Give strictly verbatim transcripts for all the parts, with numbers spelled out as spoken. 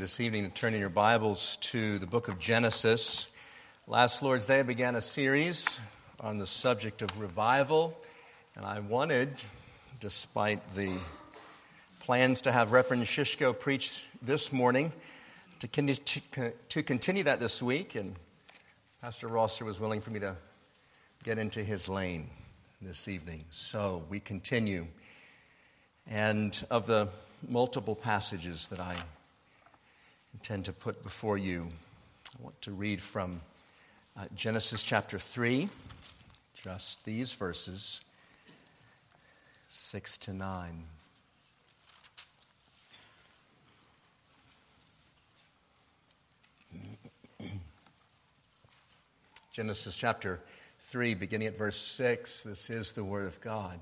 this evening to turn in your Bibles to the book of Genesis. Last Lord's Day I began a series on the subject of revival, and I wanted, despite the plans to have Reverend Shishko preach this morning, to, con- to continue that this week, and Pastor Rosser was willing for me to get into his lane this evening. So we continue. And of the multiple passages that I intend to put before you, I want to read from uh, Genesis chapter three, just these verses, six to nine. Genesis chapter three, beginning at verse six, this is the word of God.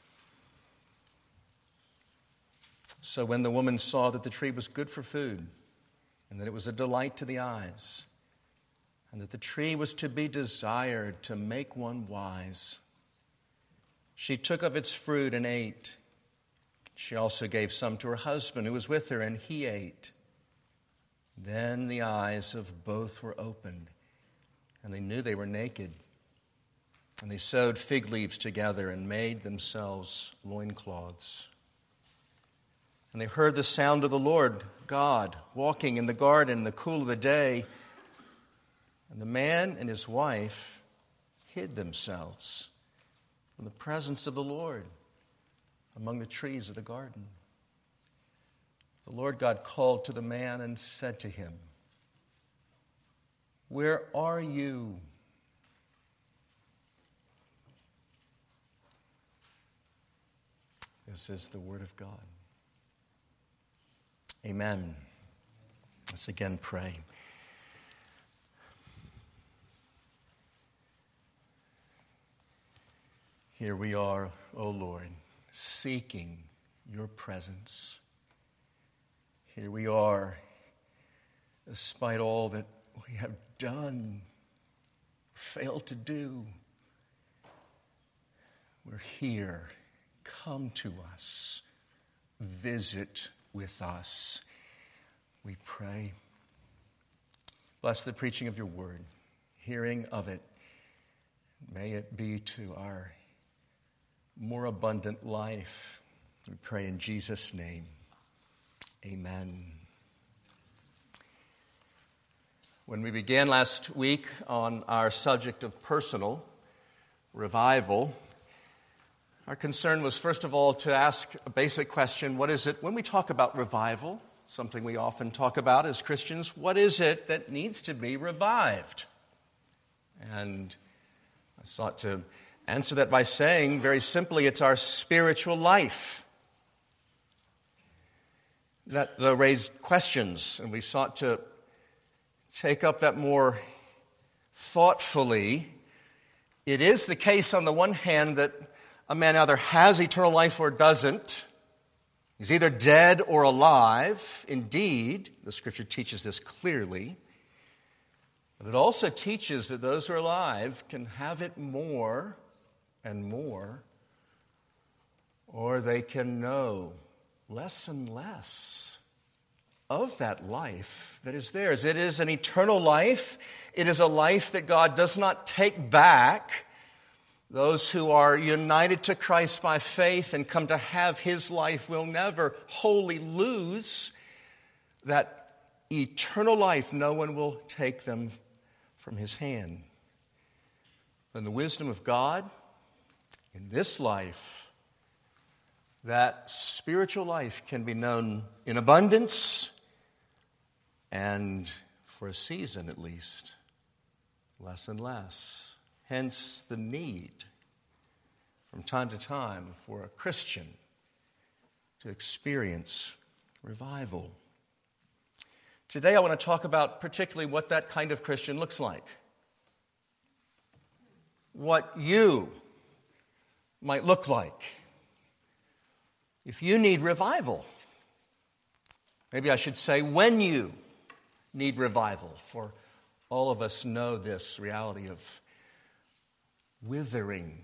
So when the woman saw that the tree was good for food, and that it was a delight to the eyes, and that the tree was to be desired to make one wise, she took of its fruit and ate. She also gave some to her husband who was with her, and he ate. Then the eyes of both were opened, and they knew they were naked. And they sewed fig leaves together and made themselves loincloths. And they heard the sound of the Lord God walking in the garden in the cool of the day. And the man and his wife hid themselves from the presence of the Lord among the trees of the garden. The Lord God called to the man and said to him, "Where are you?" This is the word of God. Amen. Let's again pray. Here we are, O Lord, seeking your presence. Here we are, despite all that we have done, failed to do. We're here. Come to us. Visit with us, we pray. Bless the preaching of your word, hearing of it. May it be to our more abundant life. We pray in Jesus' name. Amen. When we began last week on our subject of personal revival, our concern was, first of all, to ask a basic question. What is it, when we talk about revival, something we often talk about as Christians, what is it that needs to be revived? And I sought to answer that by saying, very simply, it's our spiritual life. That raised questions, and we sought to take up that more thoughtfully. It is the case, on the one hand, that a man either has eternal life or doesn't. He's either dead or alive. Indeed, the Scripture teaches this clearly. But it also teaches that those who are alive can have it more and more, or they can know less and less of that life that is theirs. It is an eternal life. It is a life that God does not take back. Those who are united to Christ by faith and come to have his life will never wholly lose that eternal life. No one will take them from his hand. In the wisdom of God, in this life, that spiritual life can be known in abundance and, for a season at least, less and less. Hence the need from time to time for a Christian to experience revival. Today I want to talk about particularly what that kind of Christian looks like. What you might look like if you need revival. Maybe I should say when you need revival, for all of us know this reality of withering,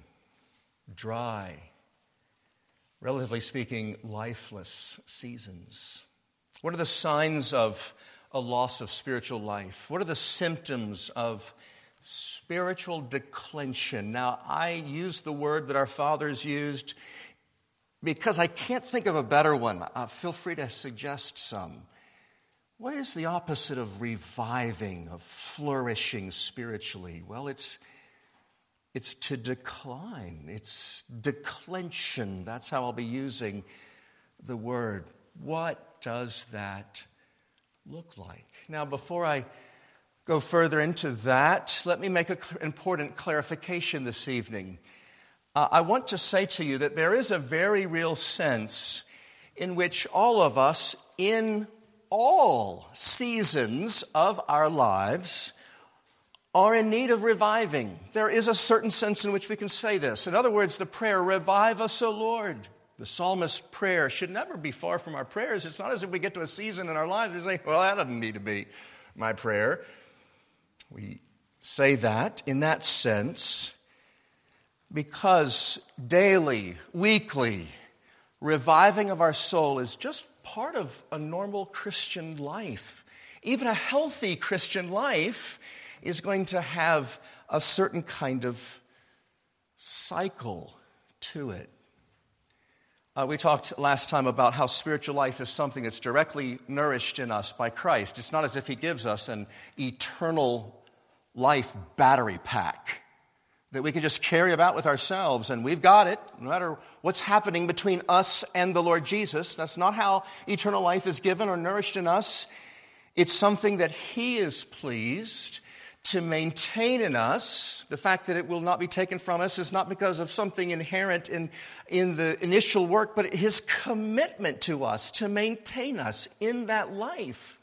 dry, relatively speaking, lifeless seasons. What are the signs of a loss of spiritual life? What are the symptoms of spiritual declension? Now, I use the word that our fathers used because I can't think of a better one. Uh, feel free to suggest some. What is the opposite of reviving, of flourishing spiritually? Well, it's it's to decline. It's declension. That's how I'll be using the word. What does that look like? Now, before I go further into that, let me make an important clarification this evening. Uh, I want to say to you that there is a very real sense in which all of us, in all seasons of our lives, are in need of reviving. There is a certain sense in which we can say this. In other words, the prayer, "Revive us, O Lord." The psalmist's prayer should never be far from our prayers. It's not as if we get to a season in our lives and we say, well, that doesn't need to be my prayer. We say that in that sense because daily, weekly, reviving of our soul is just part of a normal Christian life. Even a healthy Christian life is going to have a certain kind of cycle to it. Uh, we talked last time about how spiritual life is something that's directly nourished in us by Christ. It's not as if he gives us an eternal life battery pack that we can just carry about with ourselves and we've got it, no matter what's happening between us and the Lord Jesus. That's not how eternal life is given or nourished in us. It's something that he is pleased to maintain in us. The fact that it will not be taken from us is not because of something inherent in, in the initial work, but his commitment to us to maintain us in that life.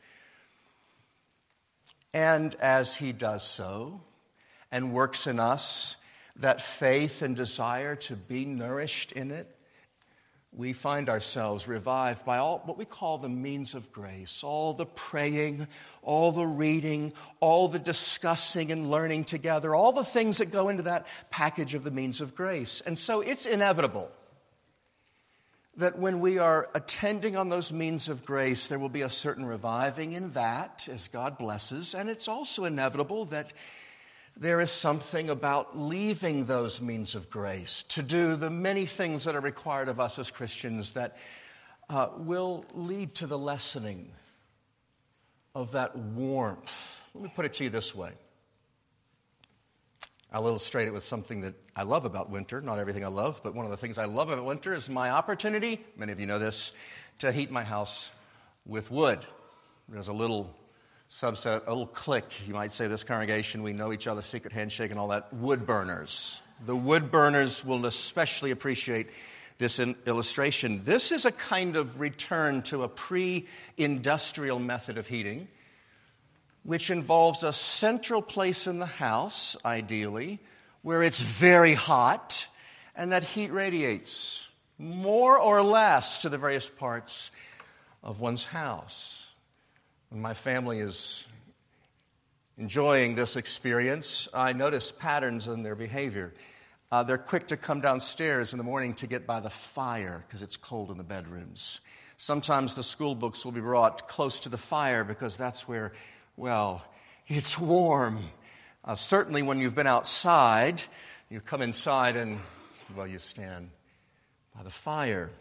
And as he does so and works in us that faith and desire to be nourished in it, we find ourselves revived by all what we call the means of grace, all the praying, all the reading, all the discussing and learning together, all the things that go into that package of the means of grace. And so it's inevitable that when we are attending on those means of grace, there will be a certain reviving in that as God blesses. And it's also inevitable that there is something about leaving those means of grace to do the many things that are required of us as Christians that uh, will lead to the lessening of that warmth. Let me put it to you this way. I'll illustrate it with something that I love about winter. Not everything I love, but one of the things I love about winter is my opportunity, many of you know this, to heat my house with wood. There's a little subset, a little clique, you might say, this congregation. We know each other, secret handshake and all that. Wood burners. The wood burners will especially appreciate this illustration. This is a kind of return to a pre-industrial method of heating, which involves a central place in the house, ideally, where it's very hot, and that heat radiates more or less to the various parts of one's house. When my family is enjoying this experience, I notice patterns in their behavior. Uh, they're quick to come downstairs in the morning to get by the fire because it's cold in the bedrooms. Sometimes the school books will be brought close to the fire because that's where, well, it's warm. Uh, certainly when you've been outside, you come inside and, well, you stand by the fire.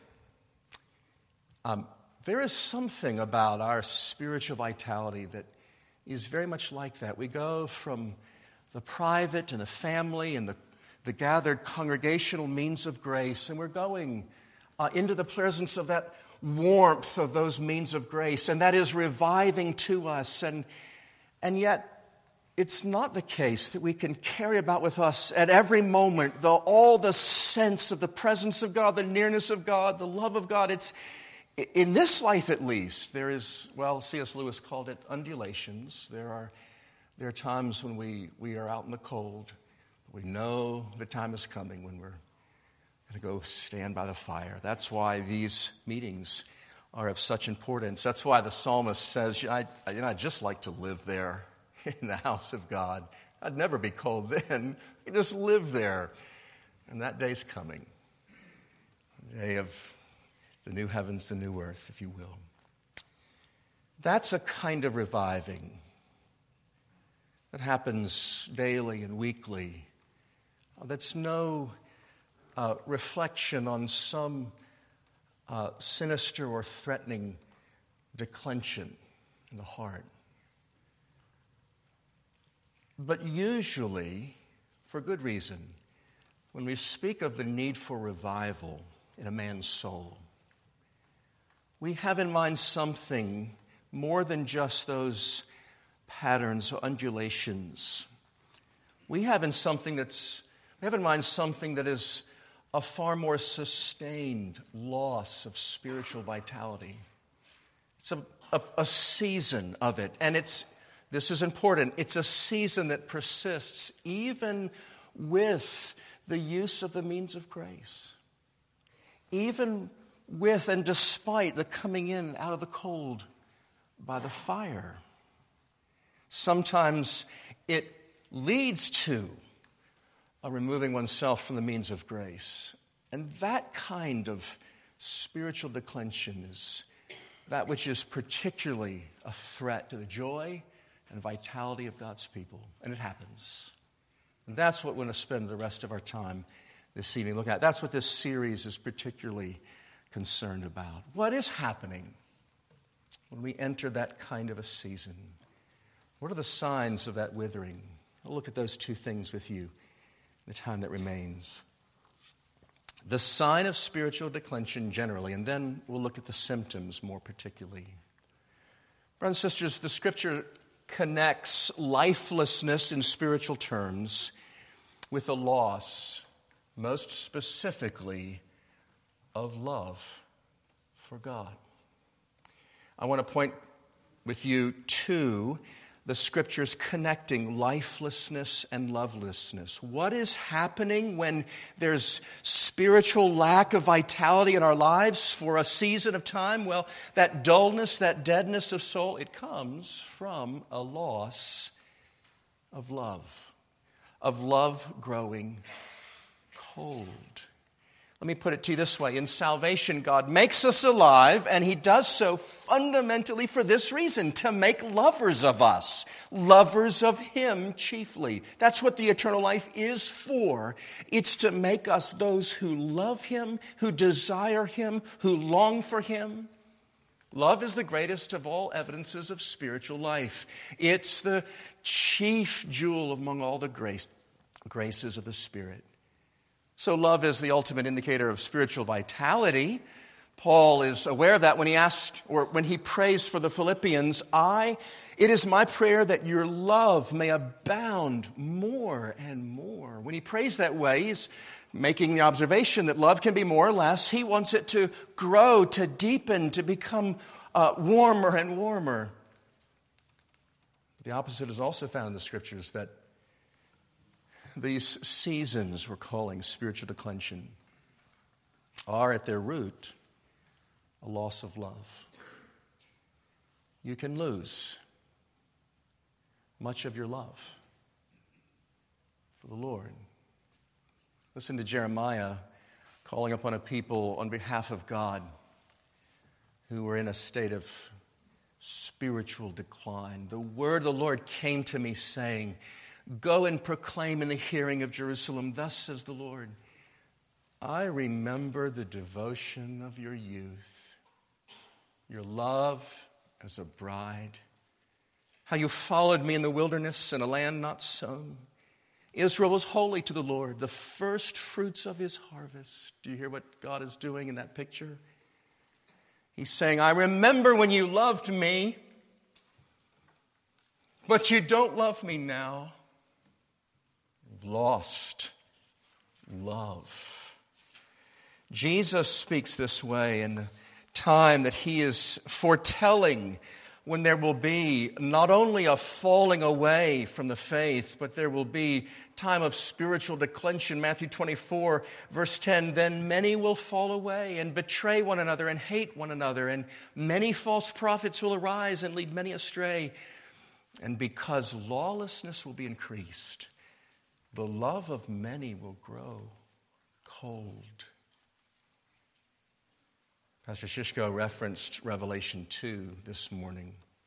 Um, There is something about our spiritual vitality that is very much like that. We go from the private and the family and the, the gathered congregational means of grace, and we're going uh, into the presence of that warmth of those means of grace, and that is reviving to us. And, and yet, it's not the case that we can carry about with us at every moment the, all the sense of the presence of God, the nearness of God, the love of God. It's In this life, at least, there is, well, C S Lewis called it undulations. There are, there are times when we, we are out in the cold. We know the time is coming when we're going to go stand by the fire. That's why these meetings are of such importance. That's why the psalmist says, I, I, you know, I'd just like to live there in the house of God. I'd never be cold then. I just live there. And that day's coming. The day of the new heavens, the new earth, if you will. That's a kind of reviving that happens daily and weekly. That's no uh, reflection on some uh, sinister or threatening declension in the heart. But usually, for good reason, when we speak of the need for revival in a man's soul, we have in mind something more than just those patterns or undulations. We have in something that's we have in mind something that is a far more sustained loss of spiritual vitality. It's a, a, a season of it, and it's this is important. It's a season that persists even with the use of the means of grace, even with and despite the coming in out of the cold by the fire. Sometimes it leads to a removing oneself from the means of grace. And that kind of spiritual declension is that which is particularly a threat to the joy and vitality of God's people. And it happens. And that's what we're going to spend the rest of our time this evening looking at. That's what this series is particularly concerned about. What is happening when we enter that kind of a season? What are the signs of that withering? I'll look at those two things with you in the time that remains. The sign of spiritual declension generally, and then we'll look at the symptoms more particularly. Brothers and sisters, the Scripture connects lifelessness in spiritual terms with a loss, most specifically, of love for God. I want to point with you to the Scriptures connecting lifelessness and lovelessness. What is happening when there's spiritual lack of vitality in our lives for a season of time? Well, that dullness, that deadness of soul, it comes from a loss of love, of love growing cold. Let me put it to you this way. In salvation, God makes us alive, and He does so fundamentally for this reason, to make lovers of us, lovers of Him chiefly. That's what the eternal life is for. It's to make us those who love Him, who desire Him, who long for Him. Love is the greatest of all evidences of spiritual life. It's the chief jewel among all the grace, graces of the Spirit. So love is the ultimate indicator of spiritual vitality. Paul is aware of that when he asked, or when he prays for the Philippians, I, it is my prayer that your love may abound more and more. When he prays that way, he's making the observation that love can be more or less. He wants it to grow, to deepen, to become uh, warmer and warmer. The opposite is also found in the Scriptures, that these seasons we're calling spiritual declension are at their root a loss of love. You can lose much of your love for the Lord. Listen to Jeremiah calling upon a people on behalf of God who were in a state of spiritual decline. The word of the Lord came to me saying, go and proclaim in the hearing of Jerusalem, thus says the Lord, I remember the devotion of your youth, your love as a bride, how you followed me in the wilderness in a land not sown. Israel was holy to the Lord, the first fruits of His harvest. Do you hear what God is doing in that picture? He's saying, I remember when you loved me, but you don't love me now. Lost love. Jesus speaks this way in a time that He is foretelling when there will be not only a falling away from the faith, but there will be time of spiritual declension. Matthew twenty-four, verse ten, then many will fall away and betray one another and hate one another, and many false prophets will arise and lead many astray. And because lawlessness will be increased, the love of many will grow cold. Pastor Shishko referenced Revelation two this morning.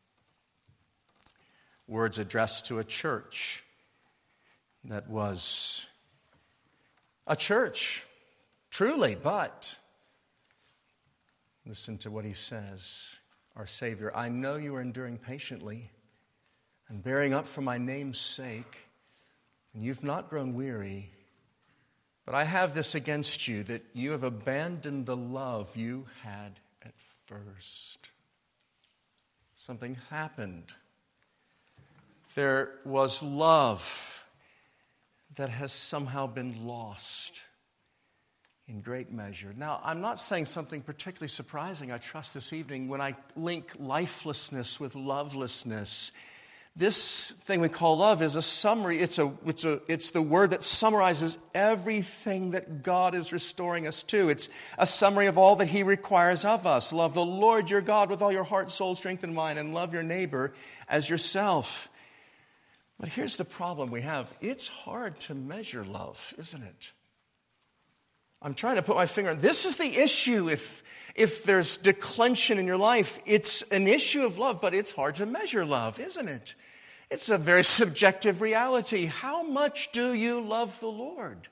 words addressed to a church that was a church, truly, but listen to what he says, our Savior. I know you are enduring patiently and bearing up for my name's sake, and you've not grown weary. But I have this against you, that you have abandoned the love you had at first. Something happened. There was love that has somehow been lost in great measure. Now, I'm not saying something particularly surprising, I trust, this evening when I link lifelessness with lovelessness. This thing we call love is a summary. It's a, it's a, it's the word that summarizes everything that God is restoring us to. It's a summary of all that He requires of us. Love the Lord your God with all your heart, soul, strength, and mind, and love your neighbor as yourself. But here's the problem we have. It's hard to measure love, isn't it? I'm trying to put my finger on this is the issue. If, if there's declension in your life, it's an issue of love, but it's hard to measure love, isn't it? It's a very subjective reality. How much do you love the Lord?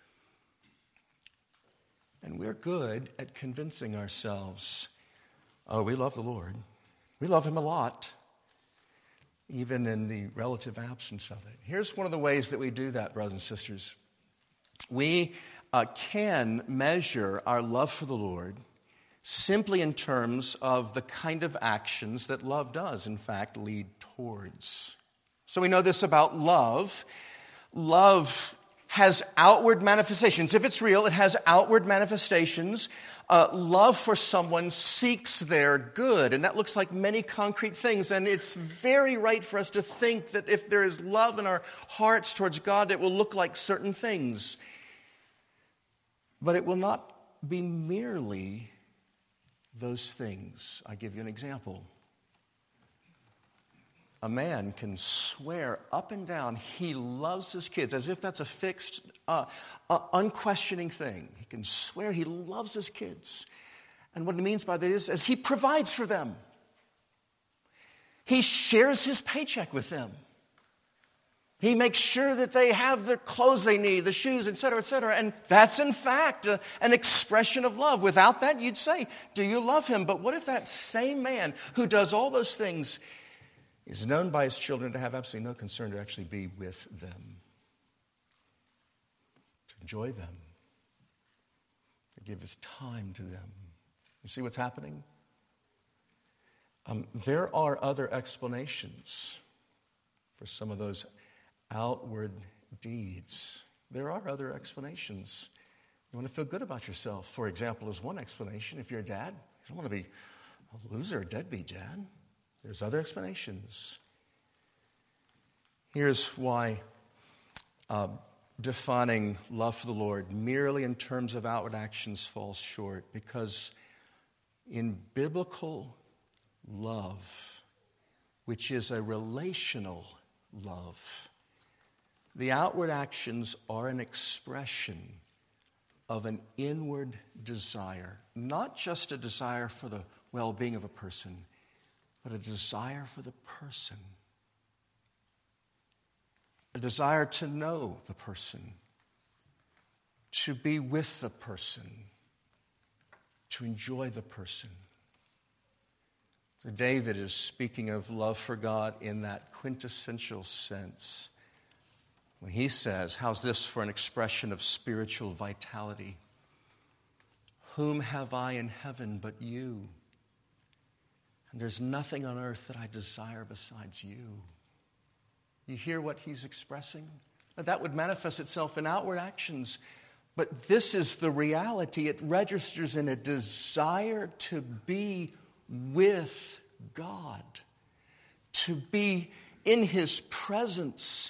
And we're good at convincing ourselves, oh, we love the Lord. We love Him a lot, even in the relative absence of it. Here's one of the ways that we do that, brothers and sisters. We uh, can measure our love for the Lord simply in terms of the kind of actions that love does, in fact, lead towards. So we know this about love. Love has outward manifestations. If it's real, it has outward manifestations. Uh, love for someone seeks their good, and that looks like many concrete things. And it's very right for us to think that if there is love in our hearts towards God, it will look like certain things. But it will not be merely those things. I give you an example. A man can swear up and down he loves his kids as if that's a fixed, uh, uh, unquestioning thing. He can swear he loves his kids. And what he means by that is, is he provides for them. He shares his paycheck with them. He makes sure that they have the clothes they need, the shoes, et cetera, et cetera. And that's, in fact, a, an expression of love. Without that, you'd say, do you love him? But what if that same man who does all those things is known by his children to have absolutely no concern to actually be with them, to enjoy them, to give his time to them? You see what's happening? Um, there are other explanations for some of those outward deeds. There are other explanations. You want to feel good about yourself, for example, is one explanation. If you're a dad, you don't want to be a loser, a deadbeat dad. There's other explanations. Here's why uh, defining love for the Lord merely in terms of outward actions falls short. Because in biblical love, which is a relational love, the outward actions are an expression of an inward desire, not just a desire for the well-being of a person, but a desire for the person, a desire to know the person, to be with the person, to enjoy the person. So David is speaking of love for God in that quintessential sense when he says, how's this for an expression of spiritual vitality? Whom have I in heaven but you? And there's nothing on earth that I desire besides you. You hear what he's expressing? That would manifest itself in outward actions. But this is the reality. It registers in a desire to be with God, to be in His presence,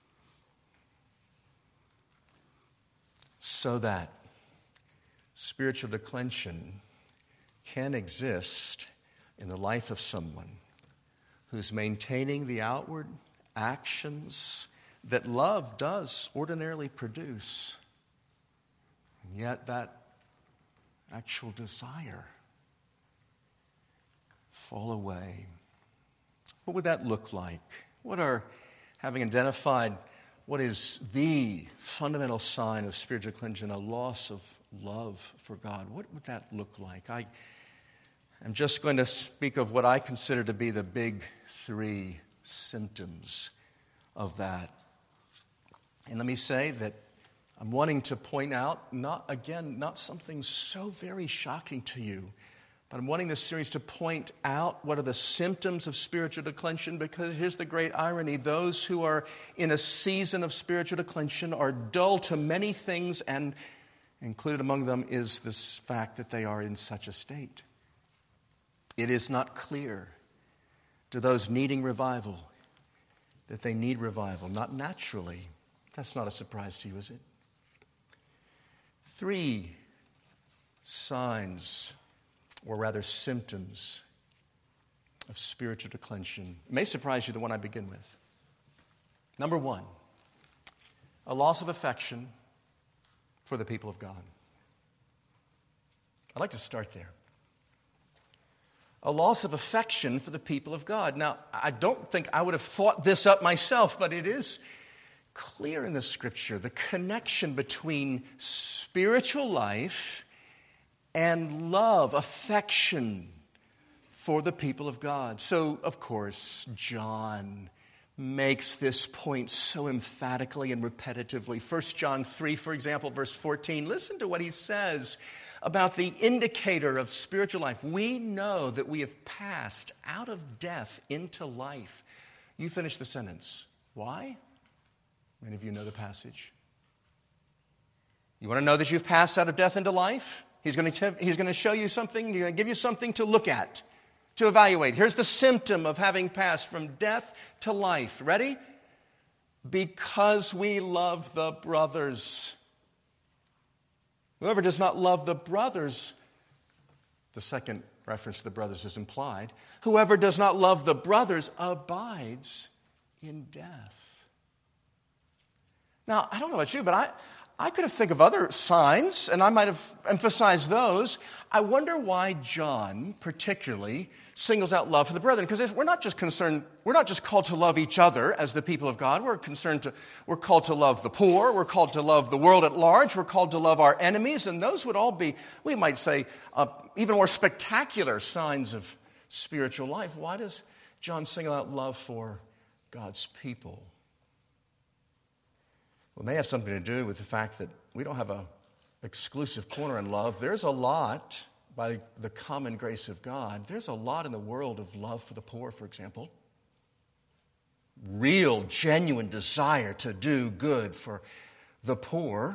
so that spiritual declension can exist in the life of someone who's maintaining the outward actions that love does ordinarily produce, and yet that actual desire fall away. What would that look like? What are, having identified what is the fundamental sign of spiritual declension, a loss of love for God, what would that look like? I am just going to speak of what I consider to be the big three symptoms of that. And let me say that I'm wanting to point out, not again, not something so very shocking to you, but I'm wanting this series to point out what are the symptoms of spiritual declension, because here's the great irony. Those who are in a season of spiritual declension are dull to many things, and included among them is this fact that they are in such a state. It is not clear to those needing revival that they need revival, not naturally. That's not a surprise to you, is it? Three signs, or rather symptoms, of spiritual declension. It may surprise you, the one I begin with. Number one, a loss of affection for the people of God. I'd like to start there. A loss of affection for the people of God. Now, I don't think I would have thought this up myself, but it is clear in the Scripture, the connection between spiritual life and love, affection for the people of God. So, of course, John makes this point so emphatically and repetitively. First John three, for example, verse fourteen. Listen to what he says about the indicator of spiritual life. We know that we have passed out of death into life. You finish the sentence. Why? Many of you know the passage. You want to know that you've passed out of death into life? He's going to, he's going to show you something. He's going to give you something to look at, to evaluate. Here's the symptom of having passed from death to life. Ready? Because we love the brothers. Whoever does not love the brothers, the second reference to the brothers is implied. Whoever does not love the brothers abides in death. Now, I don't know about you, but I, I could have think of other signs, and I might have emphasized those. I wonder why John particularly singles out love for the brethren, because we're not just concerned, we're not just called to love each other as the people of God. We're concerned to, we're called to love the poor. We're called to love the world at large. We're called to love our enemies, and those would all be, we might say, uh, even more spectacular signs of spiritual life. Why does John single out love for God's people? Well, it may have something to do with the fact that we don't have an exclusive corner in love. There's a lot, by the common grace of God, there's a lot in the world of love for the poor, for example. Real, genuine desire to do good for the poor.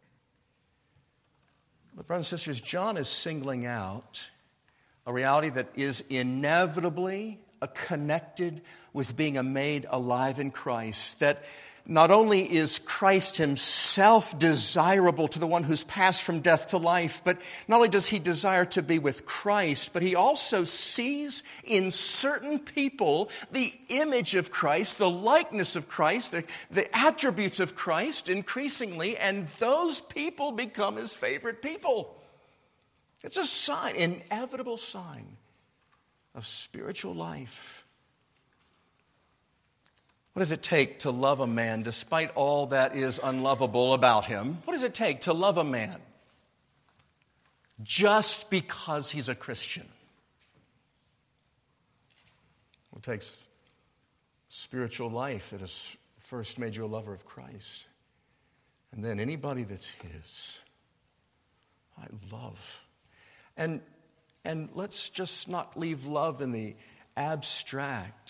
But brothers and sisters, John is singling out a reality that is inevitably connected with being a made alive in Christ, that not only is Christ himself desirable to the one who's passed from death to life, but not only does he desire to be with Christ, but he also sees in certain people the image of Christ, the likeness of Christ, the, the attributes of Christ increasingly, and those people become his favorite people. It's a sign, inevitable sign of spiritual life. What does it take to love a man despite all that is unlovable about him? What does it take to love a man just because he's a Christian? It takes spiritual life that has first made you a lover of Christ. And then anybody that's his, I love. And, and let's just not leave love in the abstract.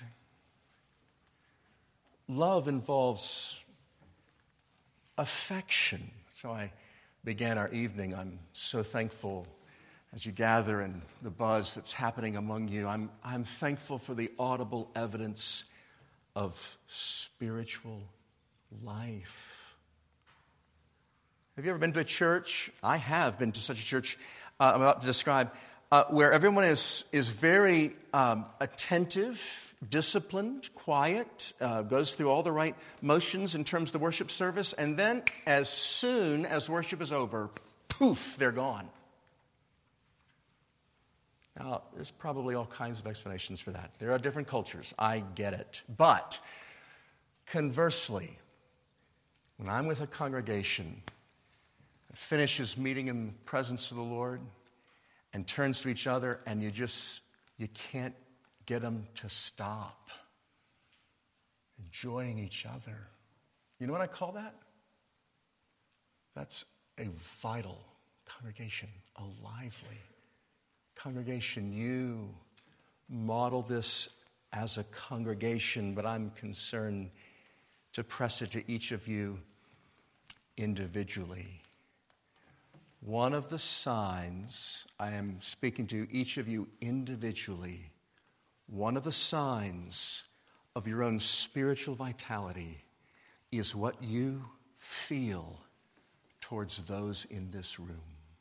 Love involves affection. So I began our evening. I'm so thankful as you gather and the buzz that's happening among you. I'm, I'm thankful for the audible evidence of spiritual life. Have you ever been to a church? I have been to such a church uh, I'm about to describe, uh, where everyone is, is very um, attentive, disciplined, quiet, uh, goes through all the right motions in terms of the worship service, and then as soon as worship is over, poof, they're gone. Now, there's probably all kinds of explanations for that. There are different cultures. I get it. But conversely, when I'm with a congregation that finishes meeting in the presence of the Lord and turns to each other and you just, you can't get them to stop enjoying each other. You know what I call that? That's a vital congregation, a lively congregation. You model this as a congregation, but I'm concerned to press it to each of you individually. One of the signs, I am speaking to each of you individually, one of the signs of your own spiritual vitality is what you feel towards those in this room.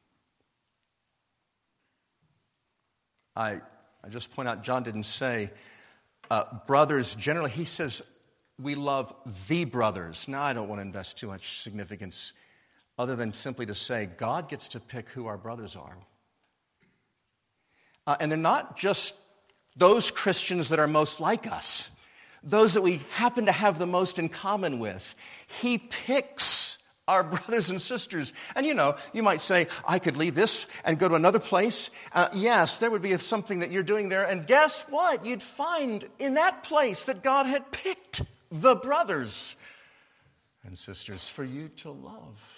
I, I just point out, John didn't say uh, brothers generally. He says we love the brothers. Now, I don't want to invest too much significance other than simply to say God gets to pick who our brothers are. Uh, and they're not just those Christians that are most like us, those that we happen to have the most in common with. He picks our brothers and sisters. And you know, you might say, I could leave this and go to another place. Uh, yes, there would be something that you're doing there. And guess what? You'd find in that place that God had picked the brothers and sisters for you to love.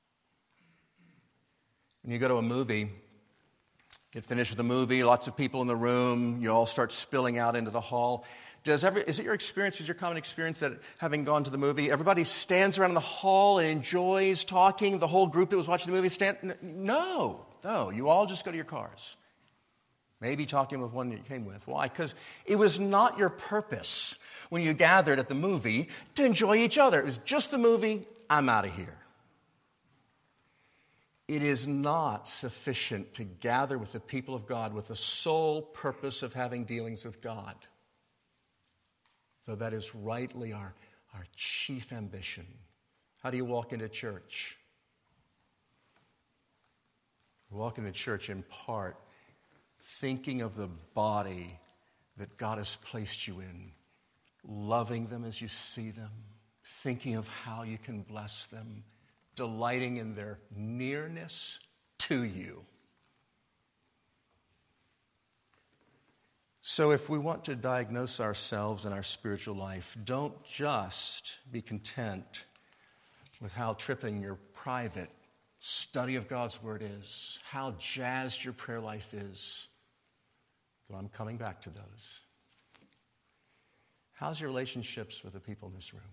When you go to a movie, get finished with the movie, lots of people in the room, you all start spilling out into the hall. Does every, is it your experience, is your common experience that having gone to the movie, everybody stands around in the hall and enjoys talking, the whole group that was watching the movie stand? No, no, you all just go to your cars. Maybe talking with one you came with. Why? Because it was not your purpose when you gathered at the movie to enjoy each other. It was just the movie, I'm out of here. It is not sufficient to gather with the people of God with the sole purpose of having dealings with God. Though that is rightly our, our chief ambition. How do you walk into church? You walk into church in part thinking of the body that God has placed you in, loving them as you see them, thinking of how you can bless them, delighting in their nearness to you. So if we want to diagnose ourselves and our spiritual life, don't just be content with how tripping your private study of God's Word is, how jazzed your prayer life is. So I'm coming back to those. How's your relationships with the people in this room?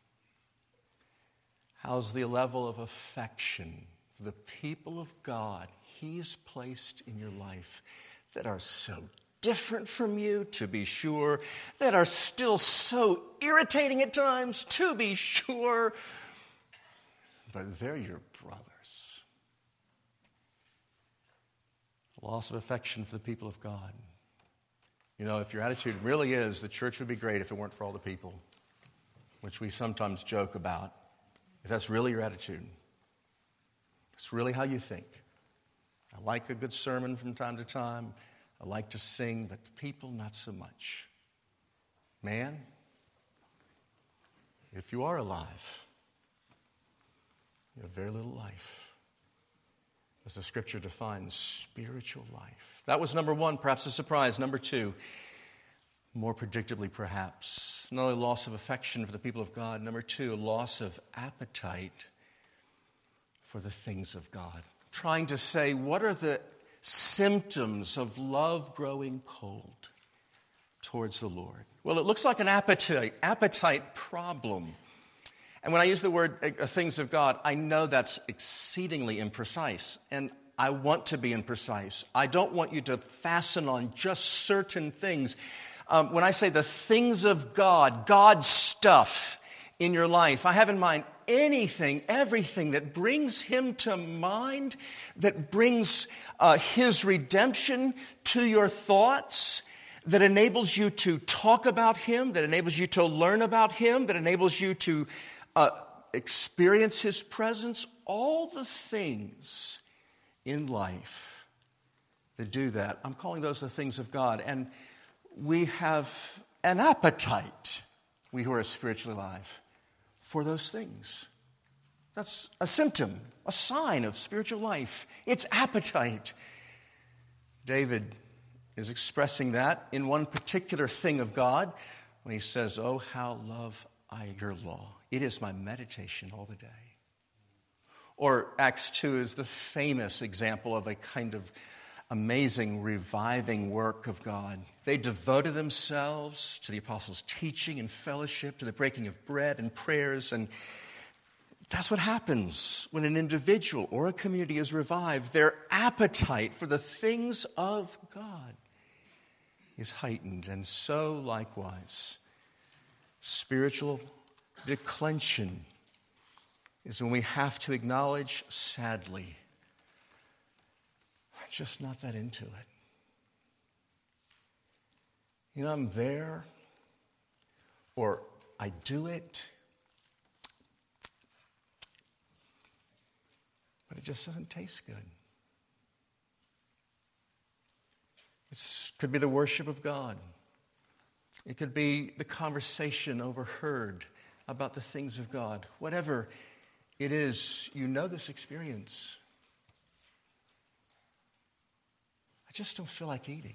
How's the level of affection for the people of God He's placed in your life that are so different from you, to be sure, that are still so irritating at times, to be sure, but they're your brothers. Loss of affection for the people of God. You know, if your attitude really is the church would be great if it weren't for all the people, which we sometimes joke about, if that's really your attitude, it's really how you think. I like a good sermon from time to time. I like to sing, but people, not so much. Man, if you are alive, you have very little life. As the Scripture defines spiritual life. That was number one, perhaps a surprise. Number two, more predictably perhaps, not only loss of affection for the people of God, number two, a loss of appetite for the things of God. Trying to say, what are the symptoms of love growing cold towards the Lord? Well, it looks like an appetite, appetite problem. And when I use the word uh, things of God, I know that's exceedingly imprecise. And I want to be imprecise. I don't want you to fasten on just certain things. Um, when I say the things of God, God's stuff in your life, I have in mind anything, everything that brings Him to mind, that brings uh, His redemption to your thoughts, that enables you to talk about Him, that enables you to learn about Him, that enables you to uh, experience His presence, all the things in life that do that. I'm calling those the things of God. And we have an appetite, we who are spiritually alive, for those things. That's a symptom, a sign of spiritual life. It's appetite. David is expressing that in one particular thing of God when he says, "Oh, how love I your law. It is my meditation all the day." Or Acts two is the famous example of a kind of amazing reviving work of God. They devoted themselves to the apostles' teaching and fellowship, to the breaking of bread and prayers. And that's what happens when an individual or a community is revived. Their appetite for the things of God is heightened. And so, likewise, spiritual declension is when we have to acknowledge, sadly, I'm just not that into it. You know, I'm there, or I do it, but it just doesn't taste good. It could be the worship of God. It could be the conversation overheard about the things of God. Whatever it is, you know this experience. I just don't feel like eating.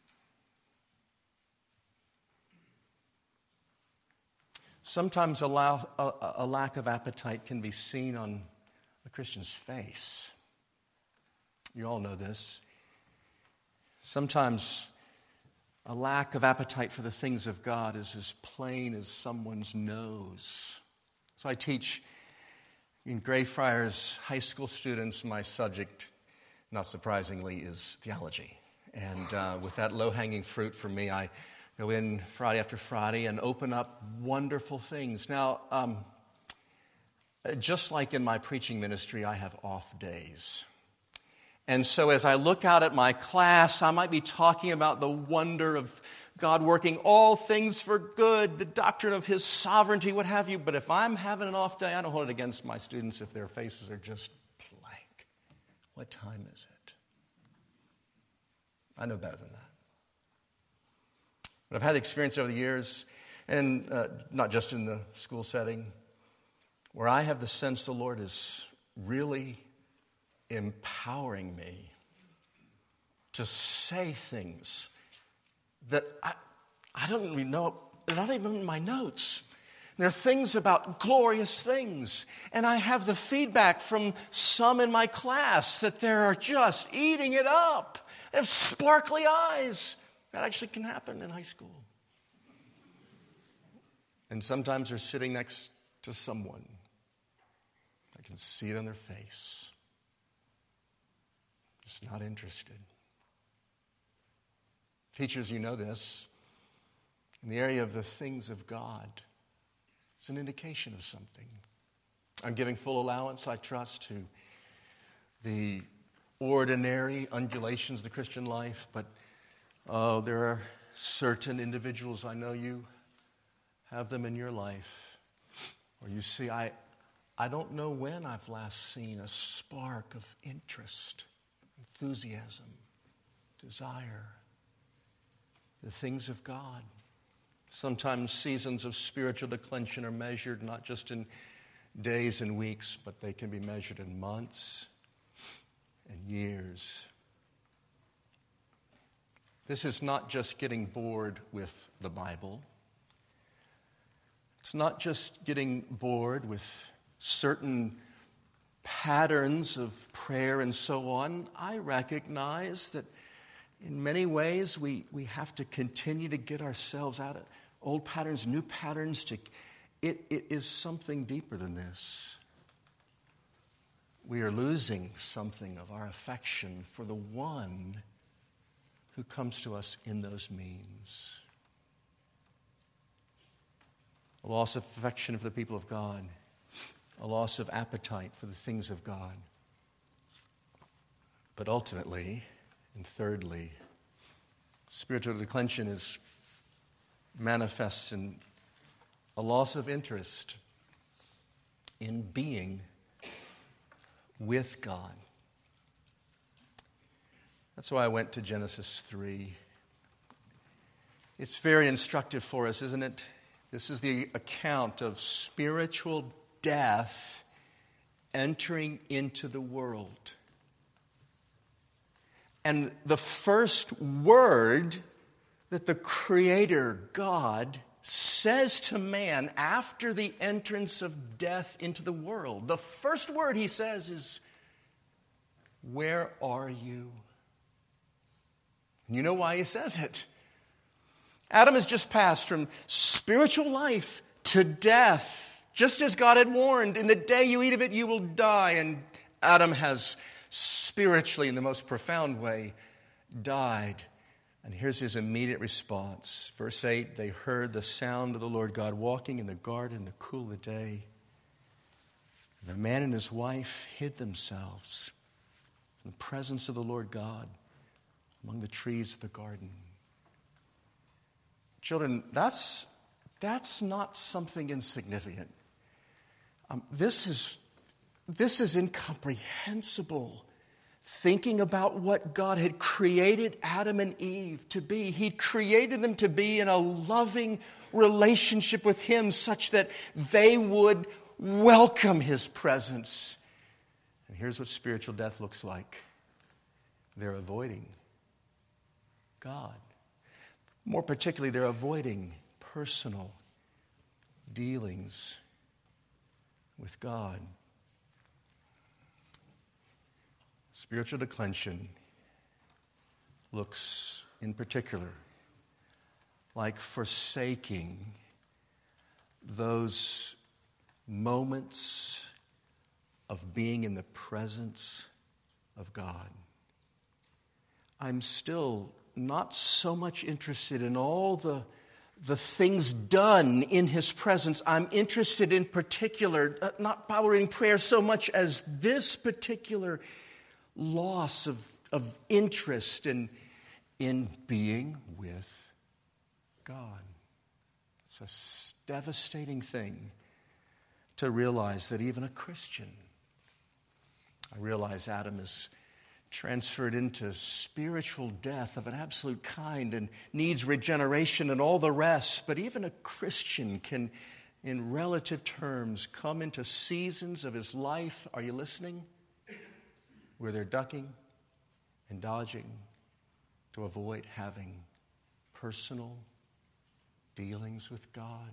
Sometimes a, la- a, a lack of appetite can be seen on a Christian's face. You all know this. Sometimes a lack of appetite for the things of God is as plain as someone's nose. So I teach in Greyfriars high school students. My subject, not surprisingly, is theology. And uh, with that low-hanging fruit for me, I go in Friday after Friday and open up wonderful things. Now, um, just like in my preaching ministry, I have off days. And so as I look out at my class, I might be talking about the wonder of God working all things for good, the doctrine of His sovereignty, what have you. But if I'm having an off day, I don't hold it against my students if their faces are just blank. What time is it? I know better than that. But I've had the experience over the years, and uh, not just in the school setting, where I have the sense the Lord is really empowering me to say things that I, I don't even know, they're not even in my notes. There are things about glorious things, and I have the feedback from some in my class that they're just eating it up. They have sparkly eyes. That actually can happen in high school. And sometimes they're sitting next to someone. I can see it on their face. Just not interested. Teachers, you know this. In the area of the things of God, it's an indication of something. I'm giving full allowance, I trust, to the ordinary undulations of the Christian life, but oh, there are certain individuals, I know you have them in your life, where you see, I, I don't know when I've last seen a spark of interest, enthusiasm, desire, the things of God. Sometimes seasons of spiritual declension are measured not just in days and weeks, but they can be measured in months and years. This is not just getting bored with the Bible. It's not just getting bored with certain patterns of prayer and so on. I recognize that in many ways we, we have to continue to get ourselves out of old patterns, new patterns. To it, it is something deeper than this. We are losing something of our affection for the one who comes to us in those means. A loss of affection for the people of God. A loss of appetite for the things of God. But ultimately, and thirdly, spiritual declension is manifests in a loss of interest in being with God. That's why I went to Genesis three. It's very instructive for us, isn't it? This is the account of spiritual death entering into the world. And the first word that the Creator God says to man after the entrance of death into the world, the first word he says is, "Where are you?" And you know why he says it. Adam has just passed from spiritual life to death, just as God had warned. In the day you eat of it, you will die. And Adam has spiritually, in the most profound way, died. And here's his immediate response. Verse eight, they heard the sound of the Lord God walking in the garden in the cool of the day. And the man and his wife hid themselves from the presence of the Lord God among the trees of the garden. Children, that's, that's not something insignificant. Um, this is, this is incomprehensible. Thinking about what God had created Adam and Eve to be. He'd created them to be in a loving relationship with Him such that they would welcome His presence. And here's what spiritual death looks like. They're avoiding God. More particularly, they're avoiding personal dealings with God. Spiritual declension looks, in particular, like forsaking those moments of being in the presence of God. I'm still not so much interested in all the, the things done in His presence. I'm interested in particular, uh, not Bible reading prayer so much as this particular loss of, of interest in, in being with God. It's a devastating thing to realize that even a Christian, I realize Adam is transferred into spiritual death of an absolute kind and needs regeneration and all the rest. But even a Christian can, in relative terms, come into seasons of his life, are you listening? Where they're ducking and dodging to avoid having personal dealings with God.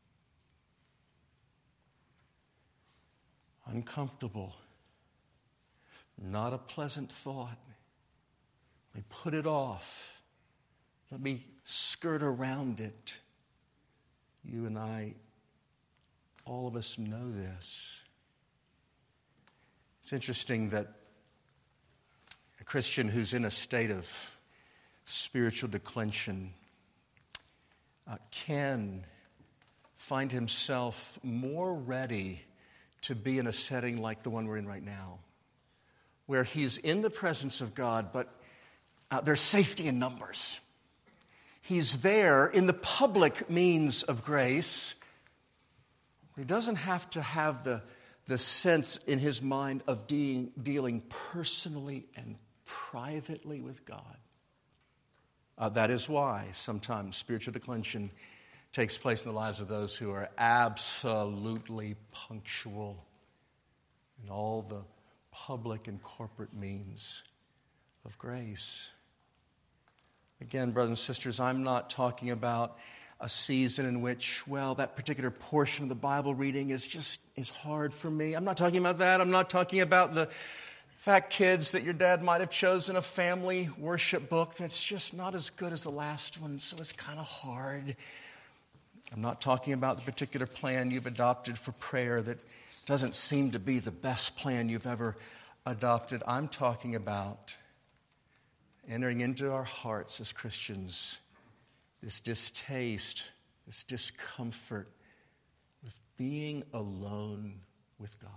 Uncomfortable. Not a pleasant thought. Let me put it off. Let me skirt around it. You and I, all of us know this. It's interesting that a Christian who's in a state of spiritual declension uh, can find himself more ready to be in a setting like the one we're in right now, where he's in the presence of God, but uh, there's safety in numbers. He's there in the public means of grace. He doesn't have to have the, the sense in his mind of de- dealing personally and privately with God. Uh, that is why sometimes spiritual declension takes place in the lives of those who are absolutely punctual in all the public and corporate means of grace. Again, brothers and sisters, I'm not talking about a season in which, well, that particular portion of the Bible reading is just is hard for me. I'm not talking about that. I'm not talking about the fact, kids, that your dad might have chosen a family worship book that's just not as good as the last one, so it's kind of hard. I'm not talking about the particular plan you've adopted for prayer that doesn't seem to be the best plan you've ever adopted. I'm talking about entering into our hearts as Christians this distaste, this discomfort with being alone with God.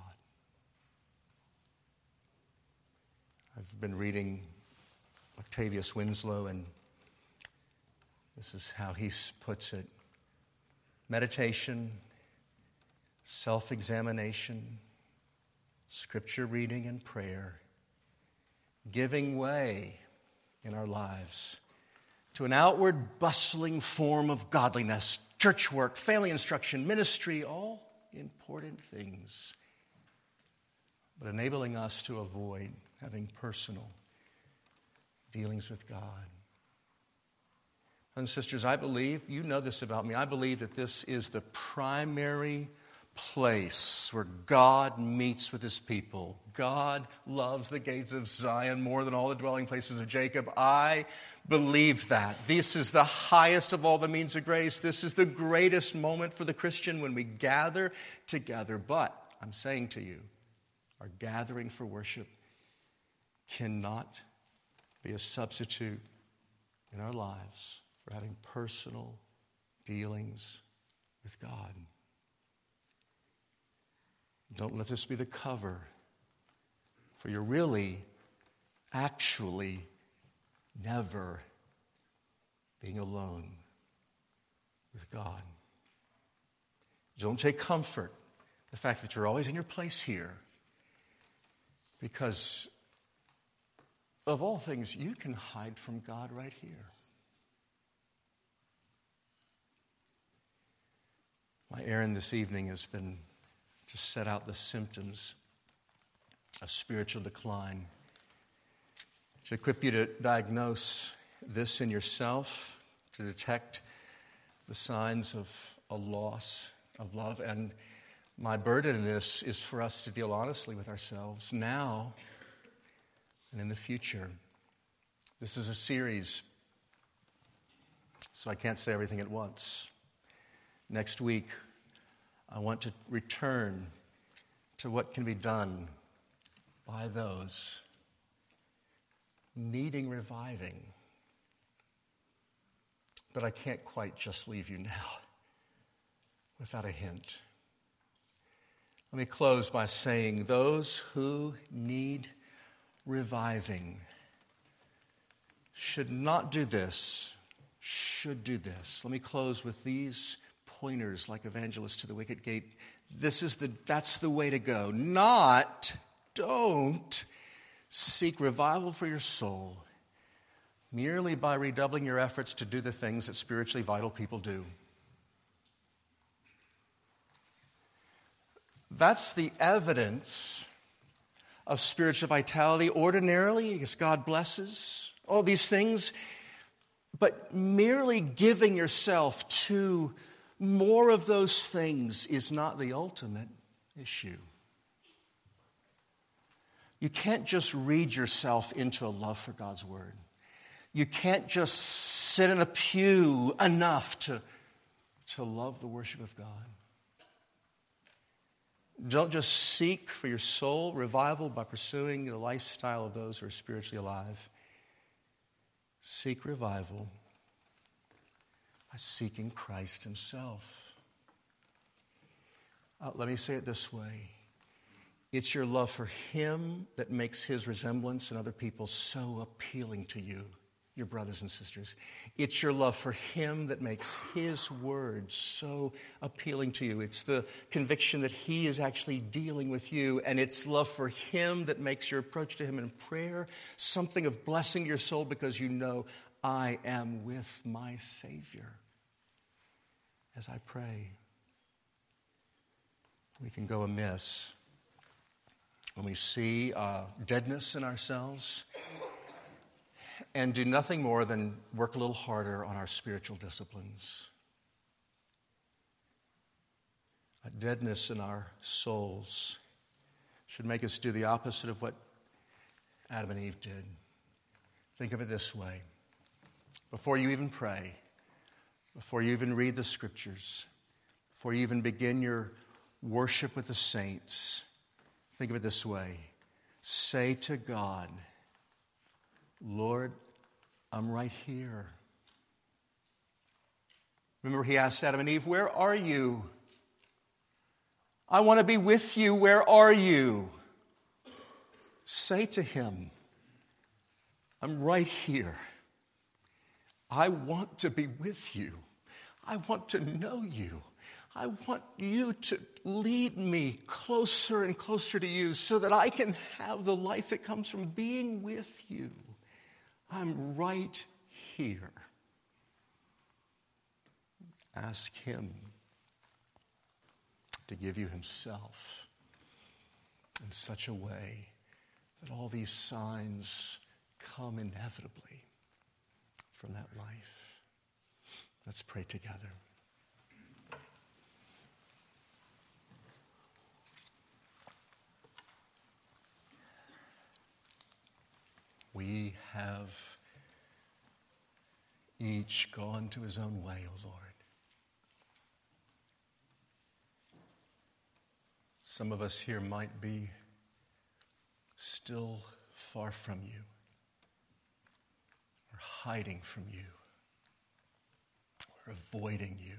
I've been reading Octavius Winslow, and this is how he puts it. Meditation, self-examination, scripture reading and prayer, giving way in our lives to an outward bustling form of godliness, church work, family instruction, ministry, all important things, but enabling us to avoid having personal dealings with God. And sisters, I believe, you know this about me, I believe that this is the primary place where God meets with his people. God loves the gates of Zion more than all the dwelling places of Jacob. I believe that. This is the highest of all the means of grace. This is the greatest moment for the Christian when we gather together. But I'm saying to you, our gathering for worship cannot be a substitute in our lives for having personal dealings with God. Don't let this be the cover for your really, actually, never being alone with God. Don't take comfort in the fact that you're always in your place here, because of all things, you can hide from God right here. My errand this evening has been to set out the symptoms of spiritual decline, to equip you to diagnose this in yourself, to detect the signs of a loss of love. And my burden in this is for us to deal honestly with ourselves now and in the future. This is a series, so I can't say everything at once. Next week, I want to return to what can be done by those needing reviving. But I can't quite just leave you now without a hint. Let me close by saying those who need reviving should not do this, should do this. Let me close with these pointers like evangelists to the wicket gate. This is the, that's the way to go. Not, don't seek revival for your soul merely by redoubling your efforts to do the things that spiritually vital people do. That's the evidence of spiritual vitality. Ordinarily, as God blesses all these things, but merely giving yourself to more of those things is not the ultimate issue. You can't just read yourself into a love for God's word. You can't just sit in a pew enough to, to love the worship of God. Don't just seek for your soul revival by pursuing the lifestyle of those who are spiritually alive. Seek revival by seeking Christ himself. Uh, let me say it this way. It's your love for him that makes his resemblance in other people so appealing to you, your brothers and sisters. It's your love for him that makes his words so appealing to you. It's the conviction that he is actually dealing with you, and it's love for him that makes your approach to him in prayer something of blessing your soul, because you know, I am with my Savior as I pray. We can go amiss when we see uh, deadness in ourselves and do nothing more than work a little harder on our spiritual disciplines. A deadness in our souls should make us do the opposite of what Adam and Eve did. Think of it this way. Before you even pray, before you even read the scriptures, before you even begin your worship with the saints, think of it this way. Say to God, Lord, I'm right here. Remember, he asked Adam and Eve, where are you? I want to be with you. Where are you? Say to him, I'm right here. I want to be with you. I want to know you. I want you to lead me closer and closer to you so that I can have the life that comes from being with you. I'm right here. Ask him to give you himself in such a way that all these signs come inevitably from that life. Let's pray together. We have each gone to his own way, O Lord. Some of us here might be still far from you, or hiding from you, or avoiding you.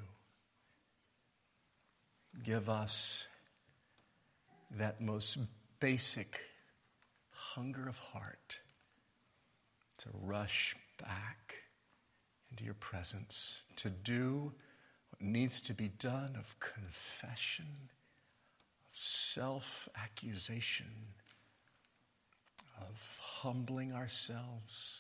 Give us that most basic hunger of heart to rush back into your presence, to do what needs to be done of confession, of self-accusation, of humbling ourselves,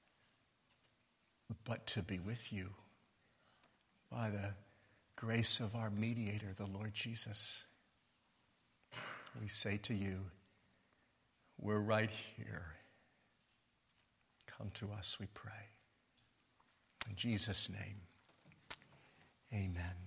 but to be with you by the grace of our mediator, the Lord Jesus. We say to you, we're right here. Come to us, we pray. In Jesus' name, amen.